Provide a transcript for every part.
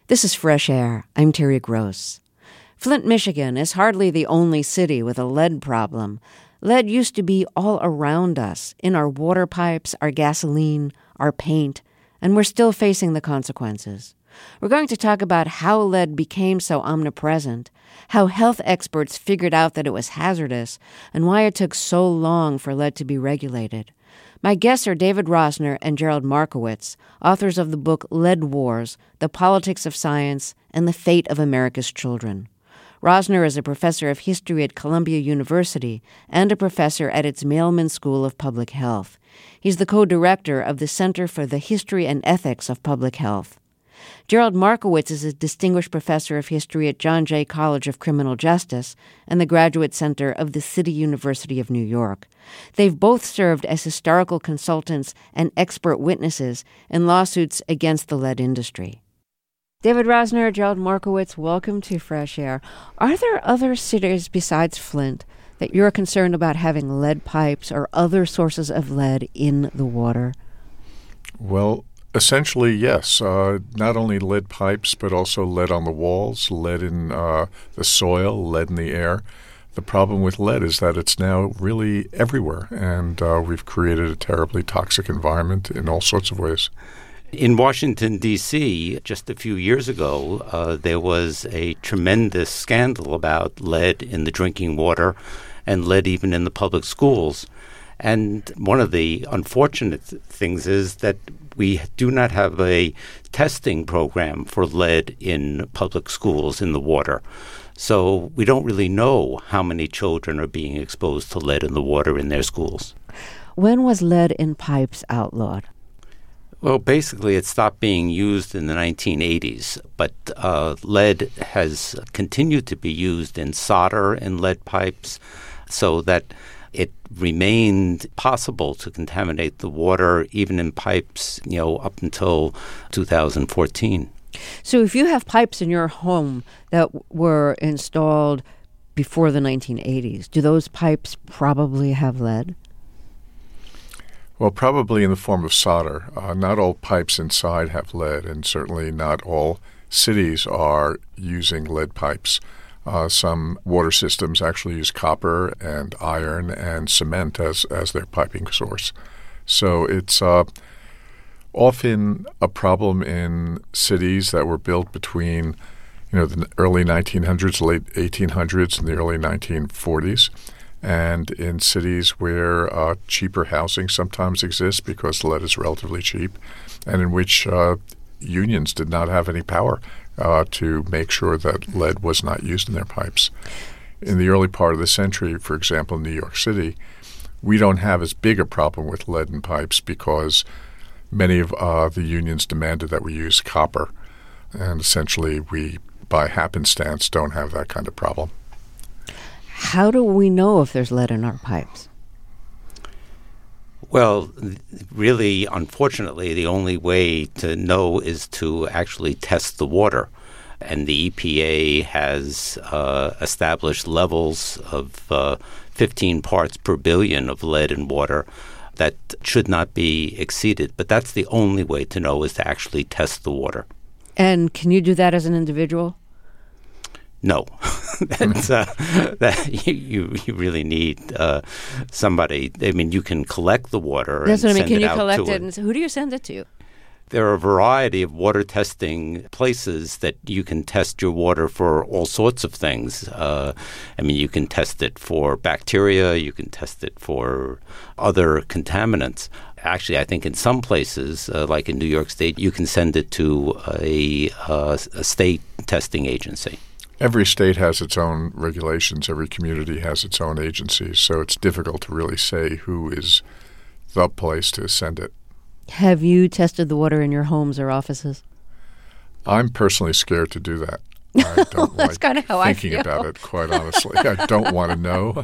This is Fresh Air. I'm Terry Gross. Flint, Michigan is hardly the only city with a lead problem. Lead used to be all around us, in our water pipes, our gasoline, our paint, and we're still facing the consequences. We're going to talk about how lead became so omnipresent, how health experts figured out that it was hazardous, and why it took so long for lead to be regulated. My guests are David Rosner and Gerald Markowitz, authors of the book Lead Wars, The Politics of Science and the Fate of America's Children. Rosner is a professor of history at Columbia University and a professor at its Mailman School of Public Health. He's the co-director of the Center for the History and Ethics of Public Health. Gerald Markowitz is a distinguished professor of history at John Jay College of Criminal Justice and the Graduate Center of the City University of New York. They've both served as historical consultants and expert witnesses in lawsuits against the lead industry. David Rosner, Gerald Markowitz, welcome to Fresh Air. Are there other cities besides Flint that you're concerned about having lead pipes or other sources of lead in the water? Well, essentially, yes. Not only lead pipes, but also lead on the walls, lead in the soil, lead in the air. The problem with lead is that it's now really everywhere, and we've created a terribly toxic environment in all sorts of ways. In Washington, D.C., just a few years ago, there was a tremendous scandal about lead in the drinking water and lead even in the public schools. And one of the unfortunate things is that we do not have a testing program for lead in public schools in the water. So we don't really know how many children are being exposed to lead in the water in their schools. When was lead in pipes outlawed? Well, basically, it stopped being used in the 1980s, but lead has continued to be used in solder in lead pipes so that it remained possible to contaminate the water even in pipes, up until 2014. So if you have pipes in your home that were installed before the 1980s, do those pipes probably have lead? Well, probably in the form of solder. Not all pipes inside have lead, and certainly not all cities are using lead pipes. Some water systems actually use copper and iron and cement as their piping source. So it's often a problem in cities that were built between the early 1900s, late 1800s, and the early 1940s. And in cities where cheaper housing sometimes exists because lead is relatively cheap, and in which unions did not have any power to make sure that lead was not used in their pipes. In the early part of the century, for example, in New York City, we don't have as big a problem with lead in pipes because many of the unions demanded that we use copper. And essentially, we, by happenstance, don't have that kind of problem. How do we know if there's lead in our pipes? Well, really, unfortunately, the only way to know is to actually test the water. And the EPA has established levels of 15 parts per billion of lead in water that should not be exceeded. But that's the only way to know, is to actually test the water. And can you do that as an individual? No, you really need somebody. I mean, you can collect the water. That's what I mean. Can you collect it? And who do you send it to? There are a variety of water testing places that you can test your water for all sorts of things. You can test it for bacteria. You can test it for other contaminants. Actually, I think in some places, like in New York State, you can send it to a state testing agency. Every state has its own regulations. Every community has its own agencies. So it's difficult to really say who is the place to send it. Have you tested the water in your homes or offices? I'm personally scared to do that. I don't That's like kind of how thinking I feel about it, quite honestly. I don't want to know.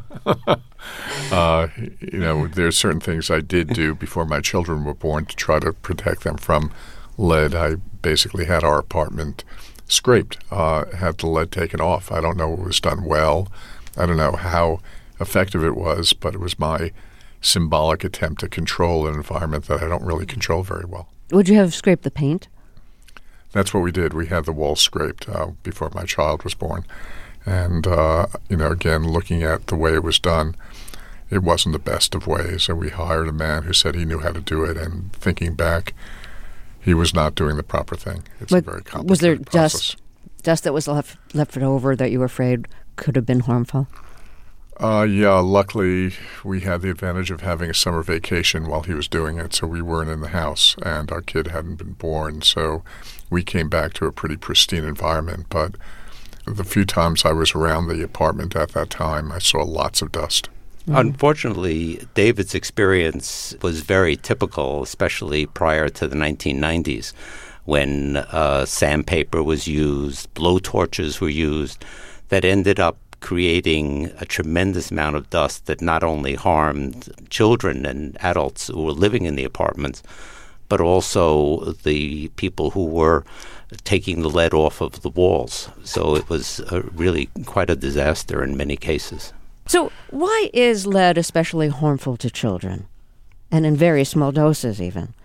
There's certain things I did do before my children were born to try to protect them from lead. I basically had our apartment scraped, had the lead taken off. I don't know if it was done well. I don't know how effective it was, but it was my symbolic attempt to control an environment that I don't really control very well. Would you have scraped the paint? That's what we did. We had the walls scraped before my child was born. And, again, looking at the way it was done, it wasn't the best of ways. And we hired a man who said he knew how to do it. And thinking back, he was not doing the proper thing. It's a very complicated Was there process. dust that was left over that you were afraid could have been harmful? Yeah, luckily we had the advantage of having a summer vacation while he was doing it, so we weren't in the house, and our kid hadn't been born, so we came back to a pretty pristine environment. But the few times I was around the apartment at that time, I saw lots of dust. Unfortunately, David's experience was very typical, especially prior to the 1990s, when sandpaper was used, blowtorches were used, that ended up creating a tremendous amount of dust that not only harmed children and adults who were living in the apartments, but also the people who were taking the lead off of the walls. So it was really quite a disaster in many cases. So why is lead especially harmful to children, and in very small doses even?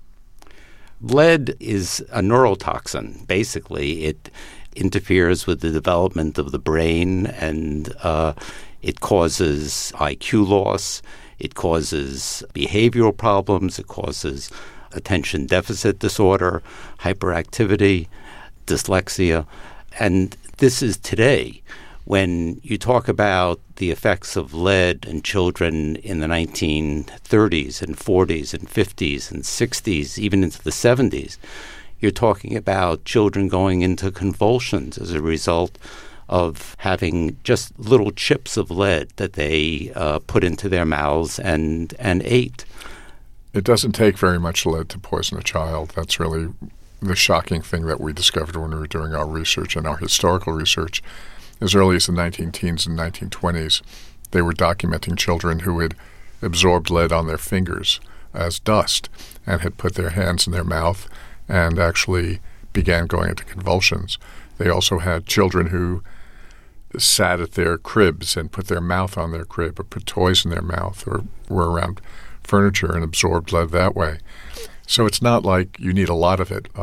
Lead is a neurotoxin. Basically, it interferes with the development of the brain, and it causes IQ loss, it causes behavioral problems, it causes attention deficit disorder, hyperactivity, dyslexia. And this is today. When you talk about the effects of lead in children in the 1930s and 40s and 50s and 60s, even into the 70s, you're talking about children going into convulsions as a result of having just little chips of lead that they put into their mouths and ate. It doesn't take very much lead to poison a child. That's really the shocking thing that we discovered when we were doing our research and our historical research. As early as the 19-teens and 1920s, they were documenting children who had absorbed lead on their fingers as dust and had put their hands in their mouth and actually began going into convulsions. They also had children who sat at their cribs and put their mouth on their crib or put toys in their mouth or were around furniture and absorbed lead that way. So it's not like you need a lot of it.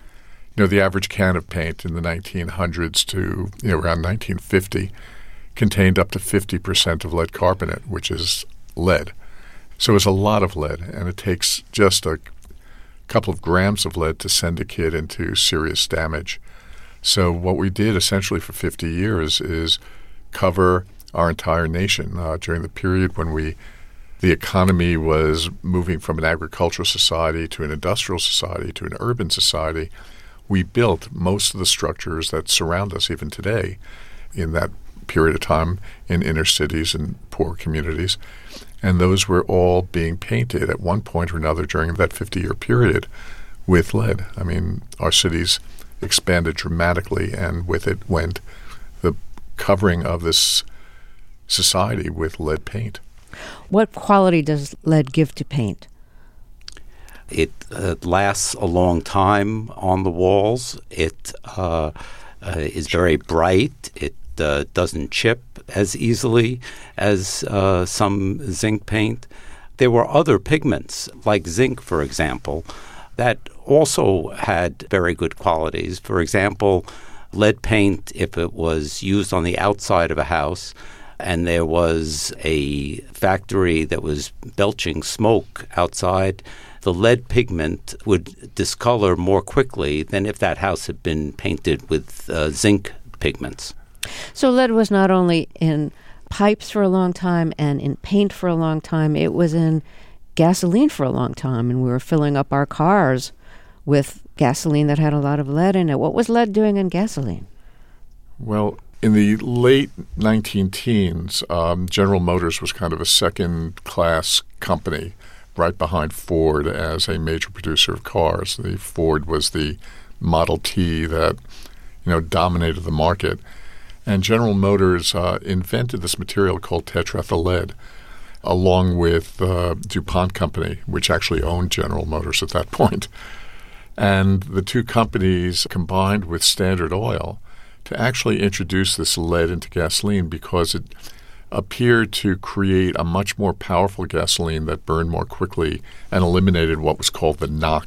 The average can of paint in the 1900s to around 1950 contained up to 50% of lead carbonate, which is lead. So it's a lot of lead, and it takes just a couple of grams of lead to send a kid into serious damage. So what we did essentially for 50 years is cover our entire nation during the period when the economy was moving from an agricultural society to an industrial society to an urban society. We built most of the structures that surround us even today in that period of time in inner cities and poor communities. And those were all being painted at one point or another during that 50-year period with lead. I mean, our cities expanded dramatically, and with it went the covering of this society with lead paint. What quality does lead give to paint? It lasts a long time on the walls. It is very bright. It doesn't chip as easily as some zinc paint. There were other pigments, like zinc, for example, that also had very good qualities. For example, lead paint, if it was used on the outside of a house and there was a factory that was belching smoke outside, the lead pigment would discolor more quickly than if that house had been painted with zinc pigments. So lead was not only in pipes for a long time and in paint for a long time, it was in gasoline for a long time, and we were filling up our cars with gasoline that had a lot of lead in it. What was lead doing in gasoline? Well, in the late 19-teens, General Motors was kind of a second-class company right behind Ford as a major producer of cars. The Ford was the Model T that, dominated the market. And General Motors invented this material called tetraethyl lead, along with DuPont Company, which actually owned General Motors at that point. And the two companies combined with Standard Oil to actually introduce this lead into gasoline because it appeared to create a much more powerful gasoline that burned more quickly and eliminated what was called the knock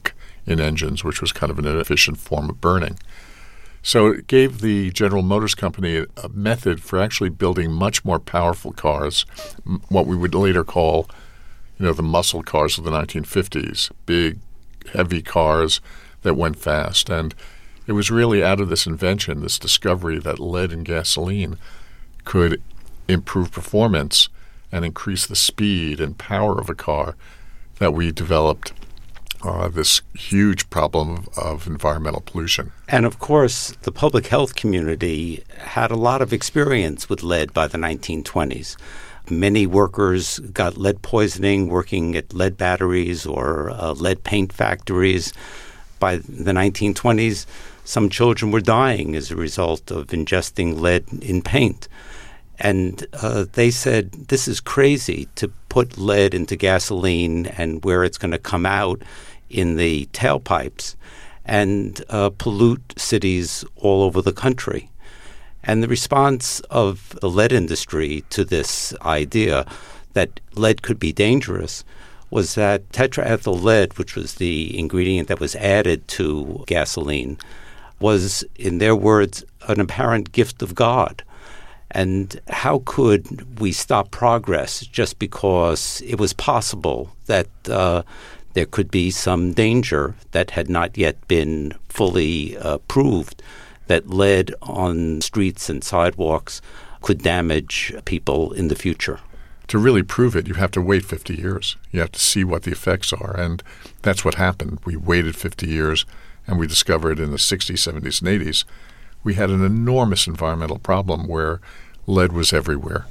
in engines, which was kind of an inefficient form of burning. So it gave the General Motors Company a method for actually building much more powerful cars, what we would later call, the muscle cars of the 1950s, big, heavy cars that went fast. And it was really out of this invention, this discovery that lead in gasoline could improve performance and increase the speed and power of a car, that we developed this huge problem of environmental pollution. And of course, the public health community had a lot of experience with lead by the 1920s. Many workers got lead poisoning working at lead batteries or lead paint factories. By the 1920s, some children were dying as a result of ingesting lead in paint. And they said, this is crazy to put lead into gasoline and where it's going to come out in the tailpipes and pollute cities all over the country. And the response of the lead industry to this idea that lead could be dangerous was that tetraethyl lead, which was the ingredient that was added to gasoline, was, in their words, an apparent gift of God. And how could we stop progress just because it was possible that there could be some danger that had not yet been fully proved, that lead on streets and sidewalks could damage people in the future? To really prove it, you have to wait 50 years. You have to see what the effects are. And that's what happened. We waited 50 years, and we discovered in the 60s, 70s, and 80s, we had an enormous environmental problem where lead was everywhere.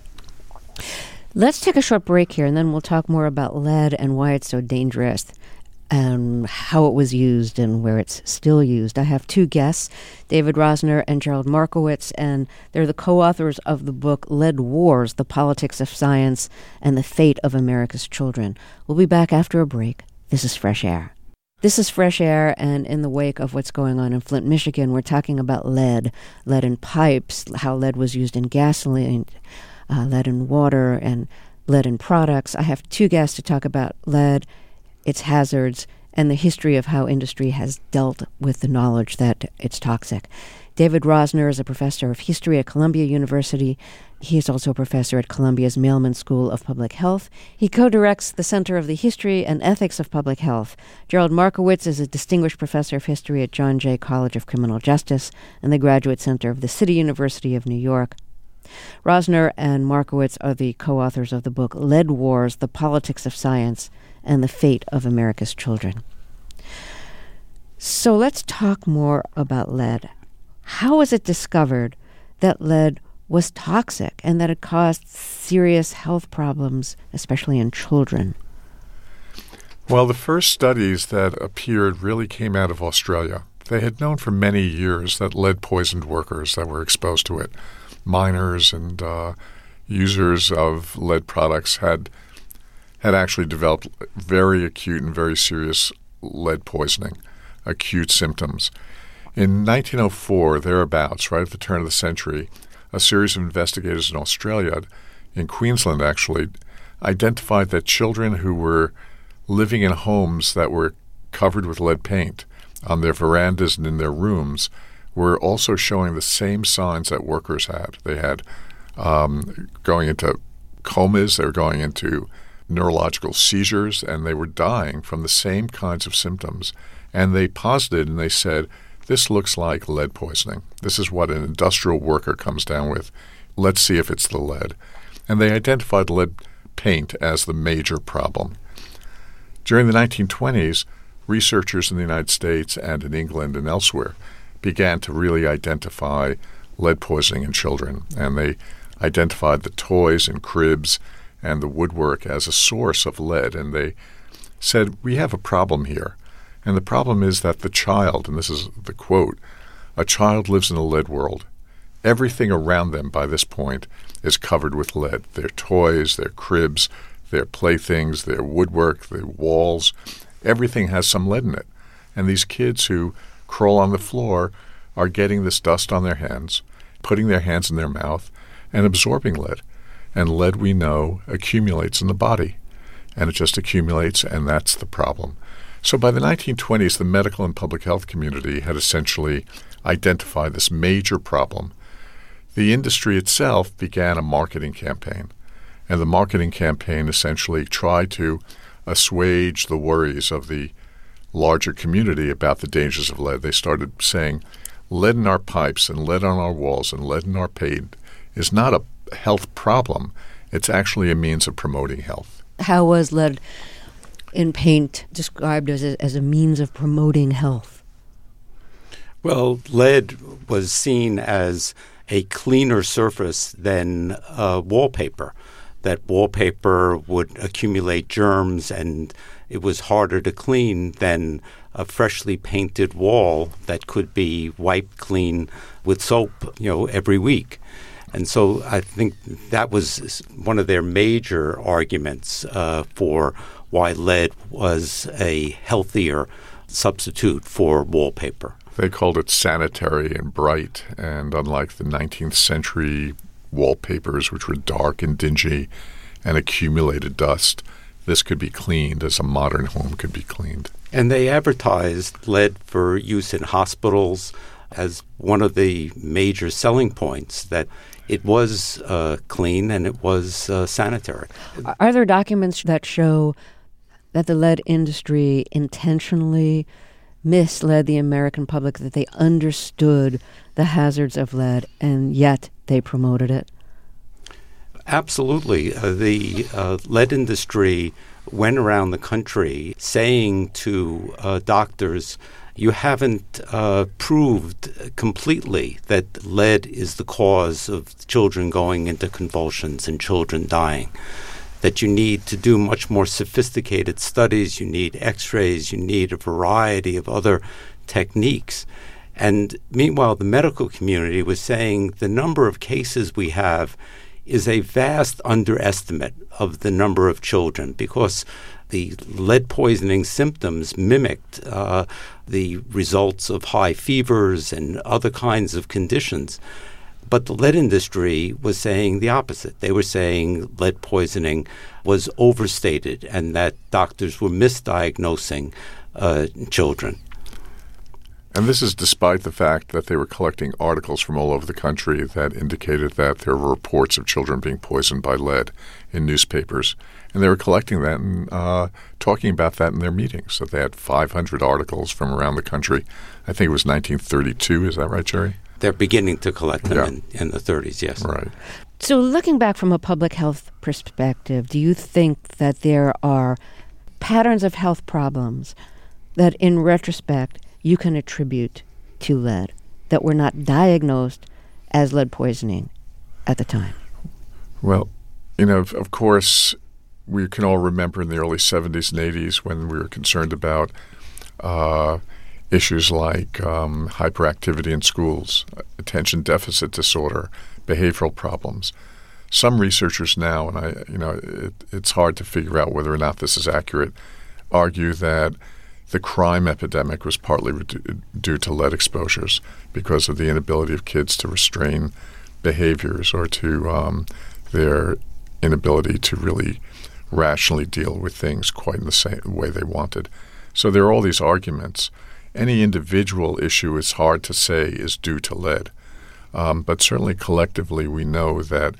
Let's take a short break here, and then we'll talk more about lead and why it's so dangerous and how it was used and where it's still used. I have two guests, David Rosner and Gerald Markowitz, and they're the co-authors of the book Lead Wars, The Politics of Science and the Fate of America's Children. We'll be back after a break. This is Fresh Air. This is Fresh Air, and in the wake of what's going on in Flint, Michigan, we're talking about lead in pipes, how lead was used in gasoline, lead in water, and lead in products. I have two guests to talk about lead, its hazards, and the history of how industry has dealt with the knowledge that it's toxic. David Rosner is a professor of history at Columbia University. He is also a professor at Columbia's Mailman School of Public Health. He co-directs the Center of the History and Ethics of Public Health. Gerald Markowitz is a distinguished professor of history at John Jay College of Criminal Justice and the Graduate Center of the City University of New York. Rosner and Markowitz are the co-authors of the book Lead Wars, The Politics of Science and the Fate of America's Children. So let's talk more about lead. How was it discovered that lead was toxic and that it caused serious health problems, especially in children? Well, the first studies that appeared really came out of Australia. They had known for many years that lead poisoned workers that were exposed to it. Miners and users of lead products had actually developed very acute and very serious lead poisoning, acute symptoms. In 1904, thereabouts, right at the turn of the century, a series of investigators in Australia, in Queensland actually, identified that children who were living in homes that were covered with lead paint on their verandas and in their rooms were also showing the same signs that workers had. They had going into comas, they were going into neurological seizures, and they were dying from the same kinds of symptoms. And they posited and they said, this looks like lead poisoning. This is what an industrial worker comes down with. Let's see if it's the lead. And they identified lead paint as the major problem. During the 1920s, researchers in the United States and in England and elsewhere began to really identify lead poisoning in children. And they identified the toys and cribs and the woodwork as a source of lead. And they said, we have a problem here. And the problem is that the child, and this is the quote, a child lives in a lead world. Everything around them by this point is covered with lead. Their toys, their cribs, their playthings, their woodwork, their walls, everything has some lead in it. And these kids who crawl on the floor are getting this dust on their hands, putting their hands in their mouth, and absorbing lead. And lead, we know, accumulates in the body. And it just accumulates, and that's the problem. So by the 1920s, the medical and public health community had essentially identified this major problem. The industry itself began a marketing campaign, and the marketing campaign essentially tried to assuage the worries of the larger community about the dangers of lead. They started saying, lead in our pipes and lead on our walls and lead in our paint is not a health problem. It's actually a means of promoting health. How was lead in paint described as a means of promoting health? Well, lead was seen as a cleaner surface than wallpaper. That wallpaper would accumulate germs, and it was harder to clean than a freshly painted wall that could be wiped clean with soap, every week. And so I think that was one of their major arguments for why lead was a healthier substitute for wallpaper. They called it sanitary and bright, and unlike the 19th century wallpapers, which were dark and dingy and accumulated dust, this could be cleaned as a modern home could be cleaned. And they advertised lead for use in hospitals as one of the major selling points, that it was clean and it was sanitary. Are there documents that show that the lead industry intentionally misled the American public, that they understood the hazards of lead and yet they promoted it? Absolutely. The lead industry went around the country saying to doctors, you haven't proved completely that lead is the cause of children going into convulsions and children dying, that you need to do much more sophisticated studies, you need x-rays, you need a variety of other techniques. And meanwhile, the medical community was saying the number of cases we have is a vast underestimate of the number of children, because the lead poisoning symptoms mimicked the results of high fevers and other kinds of conditions. But the lead industry was saying the opposite. They were saying lead poisoning was overstated and that doctors were misdiagnosing children. And this is despite the fact that they were collecting articles from all over the country that indicated that there were reports of children being poisoned by lead in newspapers. And they were collecting that and talking about that in their meetings. So they had 500 articles from around the country. I think it was 1932. Is that right, Jerry? They're beginning to collect them in the 30s, yes. Right. So looking back from a public health perspective, do you think that there are patterns of health problems that in retrospect you can attribute to lead that were not diagnosed as lead poisoning at the time? Well, of course, we can all remember in the early 70s and 80s when we were concerned about issues like hyperactivity in schools, attention deficit disorder, behavioral problems. Some researchers now, and it's hard to figure out whether or not this is accurate, argue that the crime epidemic was partly due to lead exposures because of the inability of kids to restrain behaviors or to their inability to really rationally deal with things quite in the same way they wanted. So there are all these arguments. Any individual issue is hard to say is due to lead. But certainly collectively we know that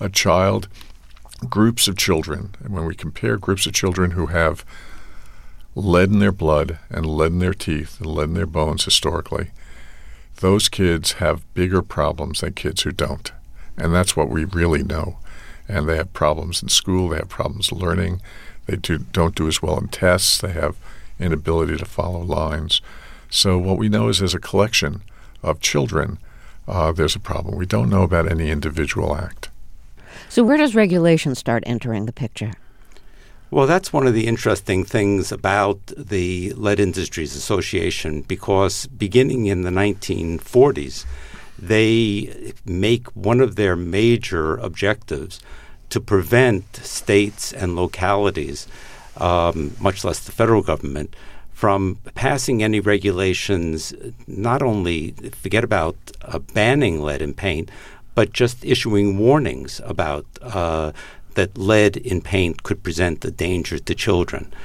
groups of children, and when we compare groups of children who have lead in their blood and lead in their teeth and lead in their bones historically, those kids have bigger problems than kids who don't. And that's what we really know. And they have problems in school, they have problems learning, they don't do as well in tests, they have inability to follow lines. So what we know is as a collection of children, there's a problem. We don't know about any individual act. So where does regulation start entering the picture? Well, that's one of the interesting things about the Lead Industries Association, because beginning in the 1940s, they make one of their major objectives to prevent states and localities, much less the federal government, from passing any regulations, not only forget about banning lead in paint, but just issuing warnings about that lead in paint could present a danger to children.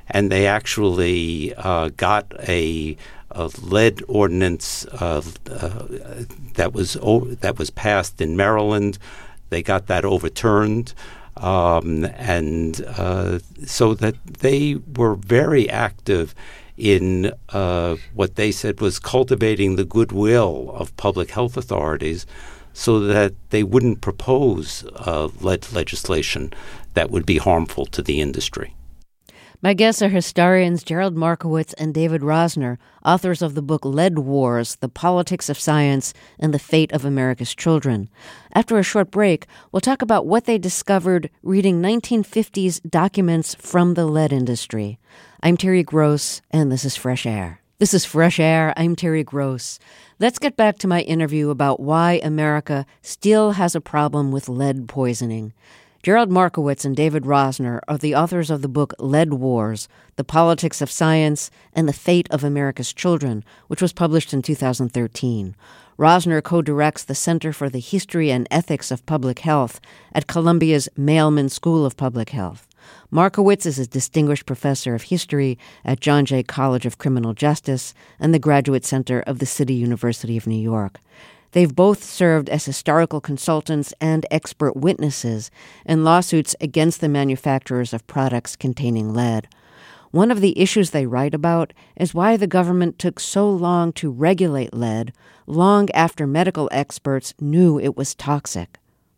and they actually got a lead ordinance that was passed in Maryland. They got that overturned, and so that they were very active in what they said was cultivating the goodwill of public health authorities so that they wouldn't propose lead legislation that would be harmful to the industry. My guests are historians Gerald Markowitz and David Rosner, authors of the book Lead Wars, The Politics of Science and the Fate of America's Children. After a short break, we'll talk about what they discovered reading 1950s documents from the lead industry. I'm Terry Gross, and this is Fresh Air. This is Fresh Air. I'm Terry Gross. Let's get back to my interview about why America still has a problem with lead poisoning. Gerald Markowitz and David Rosner are the authors of the book Lead Wars, The Politics of Science and the Fate of America's Children, which was published in 2013. Rosner co-directs the Center for the History and Ethics of Public Health at Columbia's Mailman School of Public Health. Markowitz is a distinguished professor of history at John Jay College of Criminal Justice and the Graduate Center of the City University of New York. They've both served as historical consultants and expert witnesses in lawsuits against the manufacturers of products containing lead. One of the issues they write about is why the government took so long to regulate lead, long after medical experts knew it was toxic.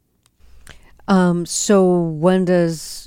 So when does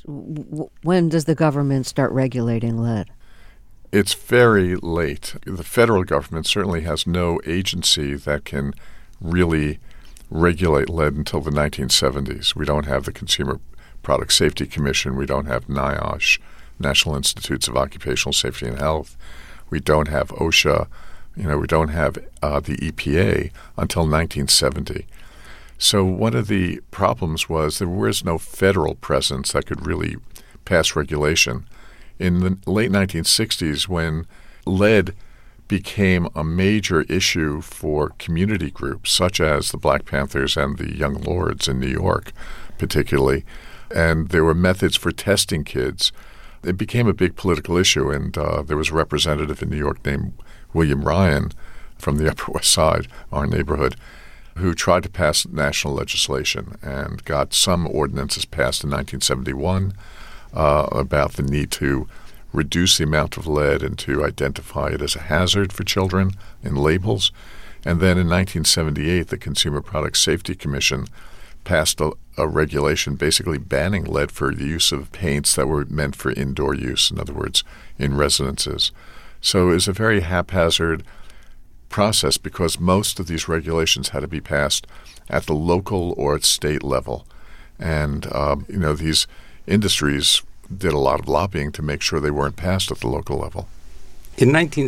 the government start regulating lead? It's very late. The federal government certainly has no agency that can really regulate lead until the 1970s. We don't have the Consumer Product Safety Commission. We don't have NIOSH, National Institutes of Occupational Safety and Health. We don't have OSHA. We don't have the EPA until 1970. So one of the problems was there was no federal presence that could really pass regulation. In the late 1960s, when lead became a major issue for community groups such as the Black Panthers and the Young Lords in New York particularly, and there were methods for testing kids, it became a big political issue, and there was a representative in New York named William Ryan from the Upper West Side, our neighborhood, who tried to pass national legislation and got some ordinances passed in 1971 about the need to reduce the amount of lead and to identify it as a hazard for children in labels. And then in 1978, the Consumer Product Safety Commission passed a regulation basically banning lead for the use of paints that were meant for indoor use, in other words, in residences. So it was a very haphazard process because most of these regulations had to be passed at the local or at state level. And, these industries did a lot of lobbying to make sure they weren't passed at the local level. In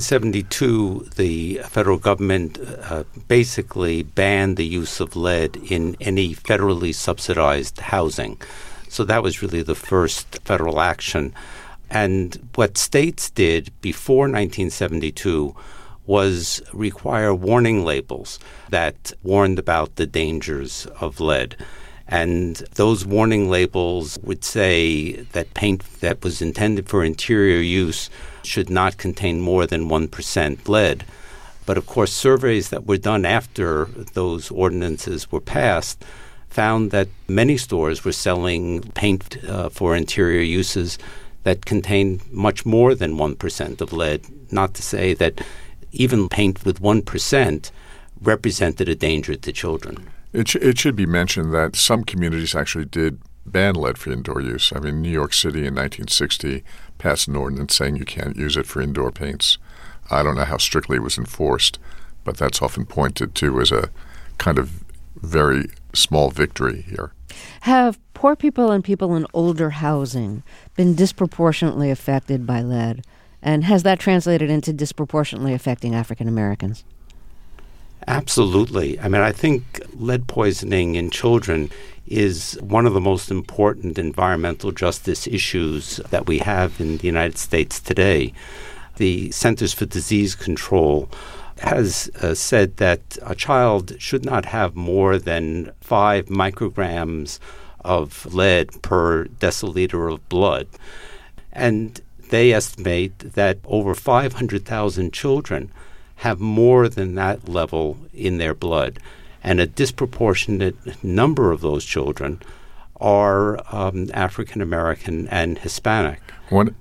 1972, the federal government basically banned the use of lead in any federally subsidized housing. So that was really the first federal action. And what states did before 1972 was require warning labels that warned about the dangers of lead. And those warning labels would say that paint that was intended for interior use should not contain more than 1% lead. But of course, surveys that were done after those ordinances were passed found that many stores were selling paint for interior uses that contained much more than 1% of lead, not to say that even paint with 1% represented a danger to children. It should be mentioned that some communities actually did ban lead for indoor use. I mean, New York City in 1960 passed an ordinance saying you can't use it for indoor paints. I don't know how strictly it was enforced, but that's often pointed to as a kind of very small victory here. Have poor people and people in older housing been disproportionately affected by lead? And has that translated into disproportionately affecting African Americans? Absolutely. I mean, I think lead poisoning in children is one of the most important environmental justice issues that we have in the United States today. The Centers for Disease Control has said that a child should not have more than 5 micrograms of lead per deciliter of blood. And they estimate that over 500,000 children have more than that level in their blood. And a disproportionate number of those children are African American and Hispanic. One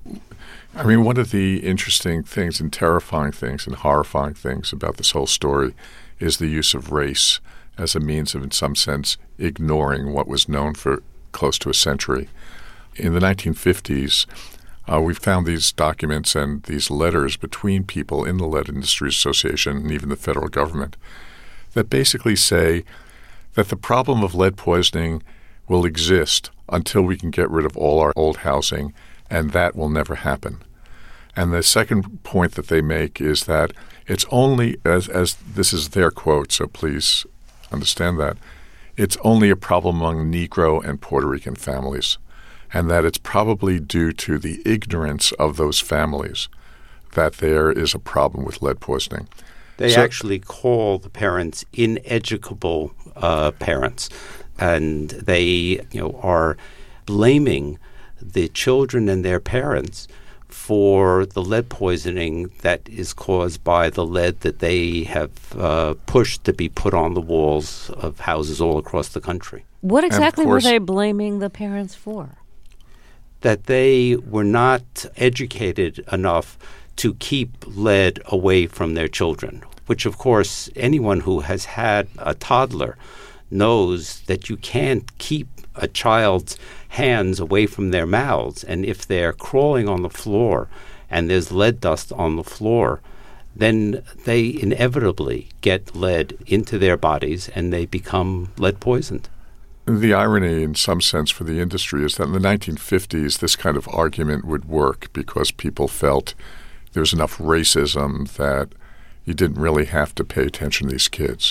of the interesting things and terrifying things and horrifying things about this whole story is the use of race as a means of, in some sense, ignoring what was known for close to a century. In the 1950s, we found these documents and these letters between people in the Lead Industries Association and even the federal government that basically say that the problem of lead poisoning will exist until we can get rid of all our old housing, and that will never happen. And the second point that they make is that it's only, as this is their quote, so please understand that, it's only a problem among Negro and Puerto Rican families, and that it's probably due to the ignorance of those families that there is a problem with lead poisoning. They actually call the parents ineducable parents, and they are blaming the children and their parents for the lead poisoning that is caused by the lead that they have pushed to be put on the walls of houses all across the country. What exactly were they blaming the parents for? That they were not educated enough to keep lead away from their children, which, of course, anyone who has had a toddler knows that you can't keep a child's hands away from their mouths. And if they're crawling on the floor and there's lead dust on the floor, then they inevitably get lead into their bodies and they become lead poisoned. The irony, in some sense, for the industry is that in the 1950s, this kind of argument would work because people felt there was enough racism that you didn't really have to pay attention to these kids.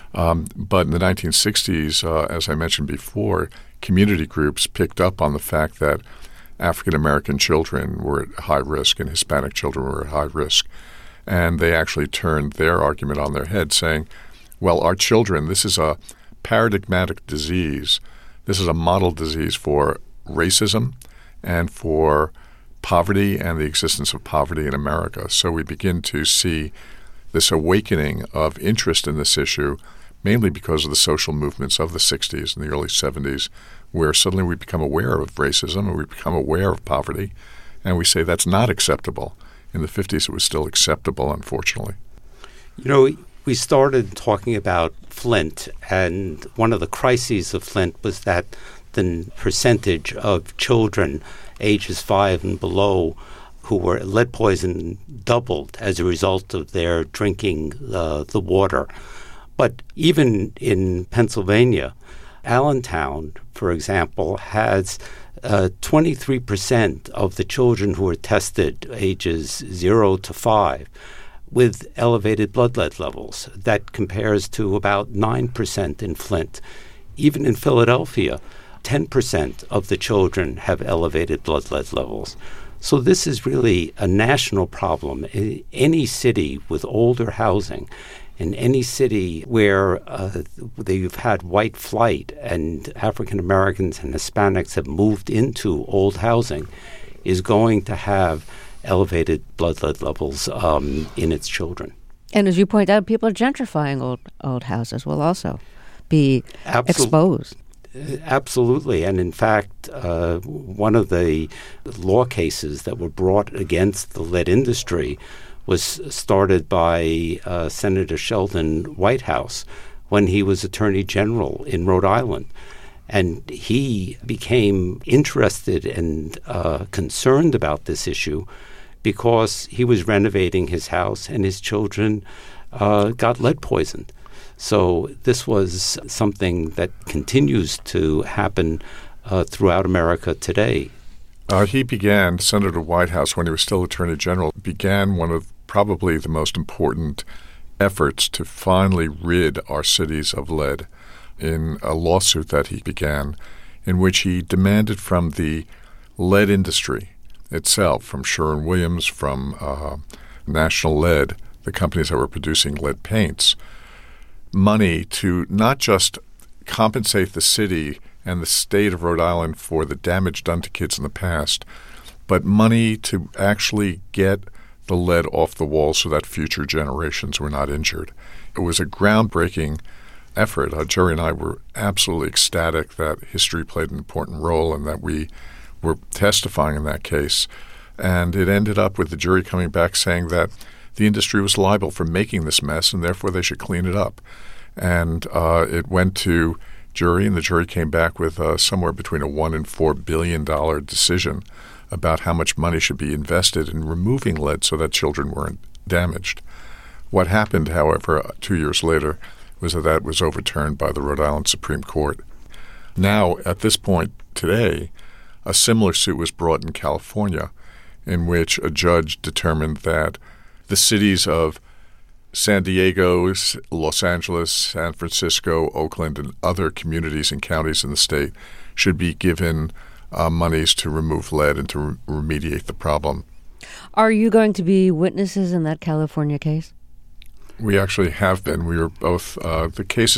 But in the 1960s, as I mentioned before, community groups picked up on the fact that African American children were at high risk and Hispanic children were at high risk. And they actually turned their argument on their head, saying, well, our children, this is a paradigmatic disease. This is a model disease for racism and for poverty and the existence of poverty in America. So we begin to see this awakening of interest in this issue, mainly because of the social movements of the 60s and the early 70s, where suddenly we become aware of racism and we become aware of poverty, and we say that's not acceptable. In the 50s, it was still acceptable, unfortunately. We started talking about Flint, and one of the crises of Flint was that the percentage of children ages 5 and below who were lead poisoned doubled as a result of their drinking the water. But even in Pennsylvania, Allentown, for example, has 23% of the children who were tested ages 0 to 5 with elevated blood lead levels. That compares to about 9% in Flint. Even in Philadelphia, 10% of the children have elevated blood lead levels. So this is really a national problem. In any city with older housing, in any city where you've had white flight and African Americans and Hispanics have moved into old housing, is going to have elevated blood lead levels in its children. And as you point out, people are gentrifying old houses will also be exposed. Absolutely. And in fact, one of the law cases that were brought against the lead industry was started by Senator Sheldon Whitehouse when he was Attorney General in Rhode Island. And he became interested and concerned about this issue because he was renovating his house and his children got lead poisoned. So this was something that continues to happen throughout America today. Senator Whitehouse, when he was still Attorney General, began one of probably the most important efforts to finally rid our cities of lead in a lawsuit that he began in which he demanded from the lead industry itself, from Sherwin-Williams, from National Lead, the companies that were producing lead paints, money to not just compensate the city and the state of Rhode Island for the damage done to kids in the past, but money to actually get the lead off the wall so that future generations were not injured. It was a groundbreaking effort. Jerry and I were absolutely ecstatic that history played an important role and that we were testifying in that case. And it ended up with the jury coming back saying that the industry was liable for making this mess and therefore they should clean it up. And it went to jury, and the jury came back with somewhere between a $1 and $4 billion decision about how much money should be invested in removing lead so that children weren't damaged. What happened, however, 2 years later was that was overturned by the Rhode Island Supreme Court. Now, at this point today, a similar suit was brought in California in which a judge determined that the cities of San Diego, Los Angeles, San Francisco, Oakland, and other communities and counties in the state should be given monies to remove lead and to remediate the problem. Are you going to be witnesses in that California case? We actually have been. We were both. The case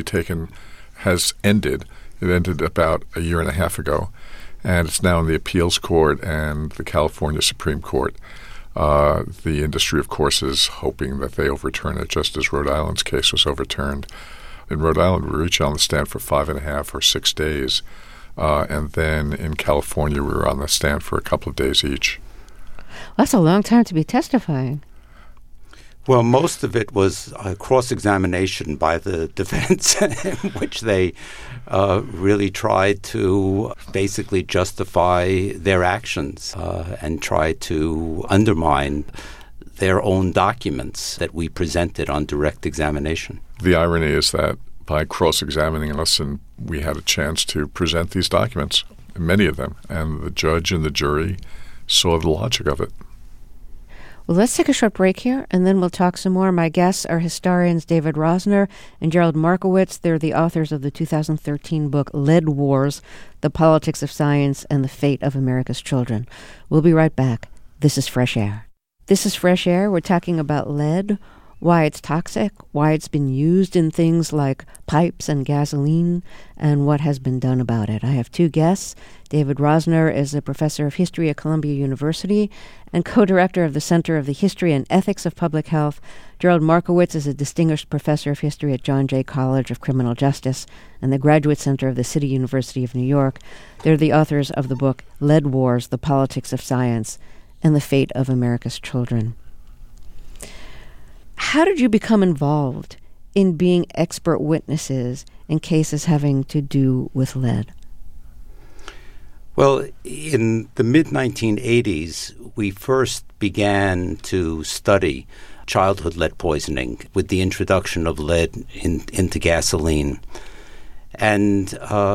has ended. It ended about a year and a half ago, and it's now in the appeals court and the California Supreme Court. The industry, of course, is hoping that they overturn it, just as Rhode Island's case was overturned. In Rhode Island, we were each on the stand for 5.5 or 6 days, and then in California, we were on the stand for a couple of days each. That's a long time to be testifying. Well, most of it was cross-examination by the defense, in which they really tried to basically justify their actions and try to undermine their own documents that we presented on direct examination. The irony is that by cross-examining us, and we had a chance to present these documents, many of them, and the judge and the jury saw the logic of it. Well, let's take a short break here, and then we'll talk some more. My guests are historians David Rosner and Gerald Markowitz. They're the authors of the 2013 book, Lead Wars, The Politics of Science and the Fate of America's Children. We'll be right back. This is Fresh Air. This is Fresh Air. We're talking about lead, why it's toxic, why it's been used in things like pipes and gasoline, and what has been done about it. I have two guests. David Rosner is a professor of history at Columbia University and co-director of the Center of the History and Ethics of Public Health. Gerald Markowitz is a distinguished professor of history at John Jay College of Criminal Justice and the Graduate Center of the City University of New York. They're the authors of the book Lead Wars, The Politics of Science and the Fate of America's Children. How did you become involved in being expert witnesses in cases having to do with lead? Well, in the mid-1980s, we first began to study childhood lead poisoning with the introduction of lead into gasoline. And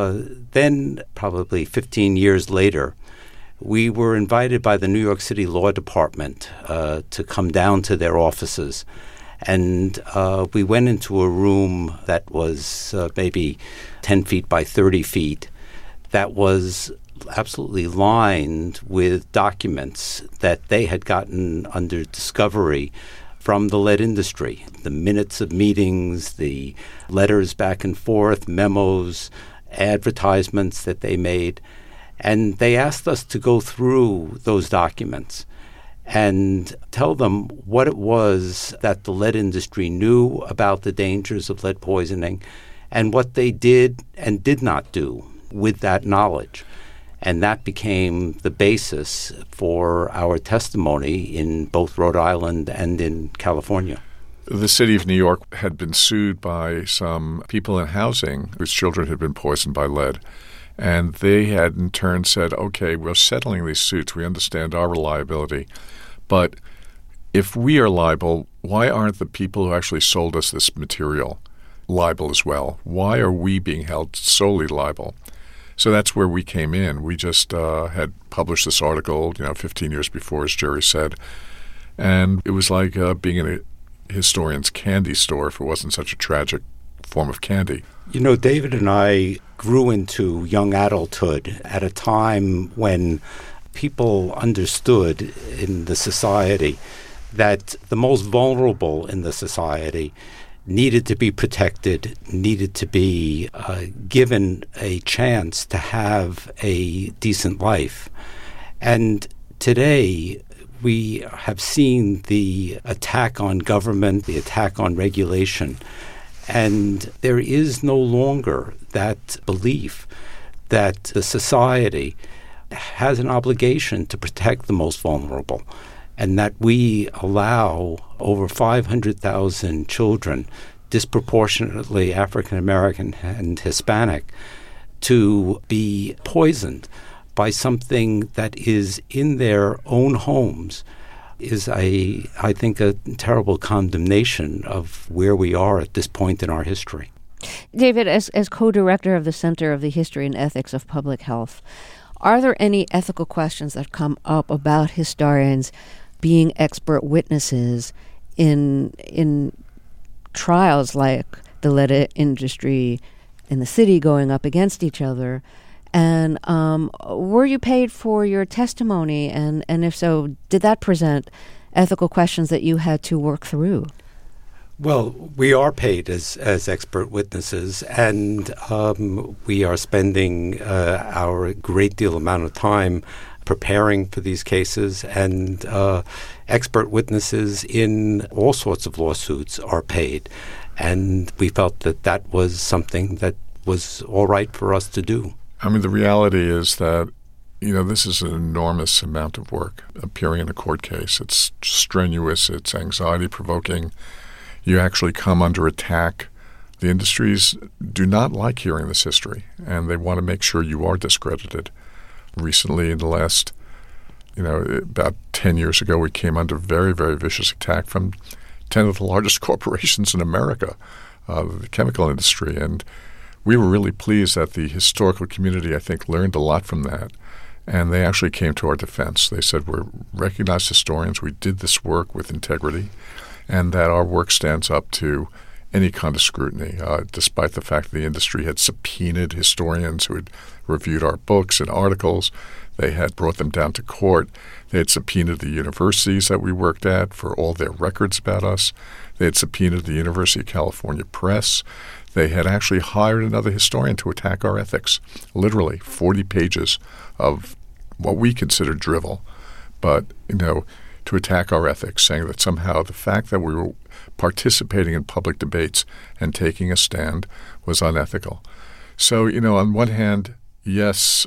then, probably 15 years later, we were invited by the New York City Law Department to come down to their offices. And we went into a room that was maybe 10 feet by 30 feet that was absolutely lined with documents that they had gotten under discovery from the lead industry. The minutes of meetings, the letters back and forth, memos, advertisements that they made. And they asked us to go through those documents and tell them what it was that the lead industry knew about the dangers of lead poisoning and what they did and did not do with that knowledge. And that became the basis for our testimony in both Rhode Island and in California. The city of New York had been sued by some people in housing whose children had been poisoned by lead. And they had in turn said, okay, we're settling these suits. We understand our liability. But if we are liable, why aren't the people who actually sold us this material liable as well? Why are we being held solely liable? So that's where we came in. We just had published this article, 15 years before, as Jerry said. And it was like being in a historian's candy store if it wasn't such a tragic form of candy. David and I grew into young adulthood at a time when people understood in the society that the most vulnerable in the society needed to be protected, needed to be given a chance to have a decent life. And Today, we have seen the attack on government, the attack on regulation, and there is no longer that belief that the society has an obligation to protect the most vulnerable, and that we allow over 500,000 children, disproportionately African American and Hispanic, to be poisoned by something that is in their own homes is, I think, a terrible condemnation of where we are at this point in our history. David, as co-director of the Center of the History and Ethics of Public Health, are there any ethical questions that come up about historians being expert witnesses in trials like the lead industry and the city going up against each other? And were you paid for your testimony? And if so, did that present ethical questions that you had to work through? Well, we are paid as expert witnesses, and we are spending our great deal amount of time preparing for these cases, and expert witnesses in all sorts of lawsuits are paid. And we felt that that was something that was all right for us to do. I mean, the reality is that, this is an enormous amount of work, appearing in a court case. It's strenuous. It's anxiety-provoking. You actually come under attack. The industries do not like hearing this history, and they want to make sure you are discredited. Recently, in the last, about 10 years ago, we came under very, very vicious attack from 10 of the largest corporations in America, the chemical industry. And we were really pleased that the historical community, I think, learned a lot from that. And they actually came to our defense. They said, we're recognized historians. We did this work with integrity, and that our work stands up to any kind of scrutiny, despite the fact that the industry had subpoenaed historians who had reviewed our books and articles. They had brought them down to court. They had subpoenaed the universities that we worked at for all their records about us. They had subpoenaed the University of California Press. They had actually hired another historian to attack our ethics, literally 40 pages of what we considered drivel, but, to attack our ethics, saying that somehow the fact that we were participating in public debates and taking a stand was unethical. So, on one hand, yes,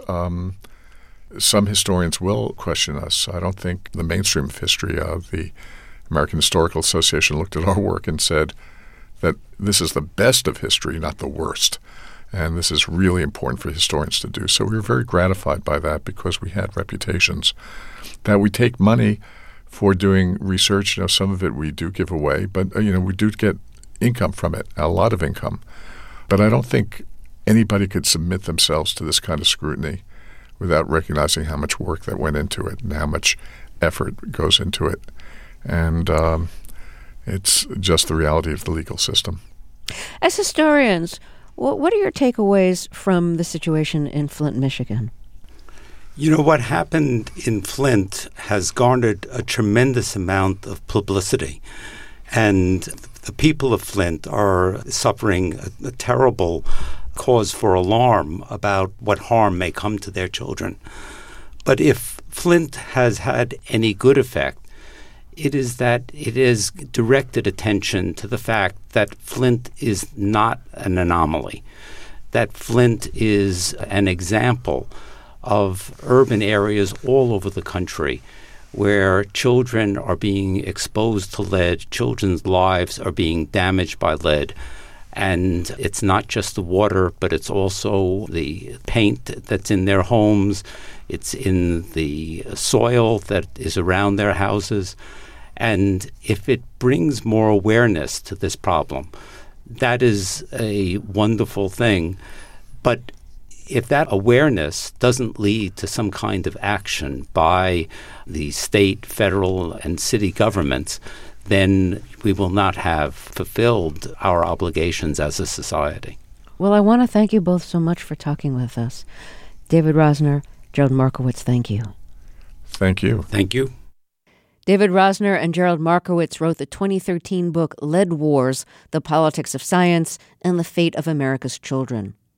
some historians will question us. I don't think the mainstream of history, the American Historical Association, looked at our work and said that this is the best of history, not the worst. And this is really important for historians to do. So we were very gratified by that because we had reputations. That we take money for doing research. Some of it we do give away, but, we do get income from it, a lot of income. But I don't think anybody could submit themselves to this kind of scrutiny without recognizing how much work that went into it and how much effort goes into it. And it's just the reality of the legal system. As historians, what are your takeaways from the situation in Flint, Michigan? What happened in Flint has garnered a tremendous amount of publicity. And the people of Flint are suffering a terrible cause for alarm about what harm may come to their children. But if Flint has had any good effect, it is that it has directed attention to the fact that Flint is not an anomaly, that Flint is an example of urban areas all over the country where children are being exposed to lead, children's lives are being damaged by lead. And it's not just the water, but it's also the paint that's in their homes. It's in the soil that is around their houses. And if it brings more awareness to this problem, that is a wonderful thing. But if that awareness doesn't lead to some kind of action by the state, federal, and city governments, then we will not have fulfilled our obligations as a society. Well, I want to thank you both so much for talking with us. David Rosner, Gerald Markowitz, thank you. Thank you. Thank you. David Rosner and Gerald Markowitz wrote the 2013 book Lead Wars, The Politics of Science and the Fate of America's Children.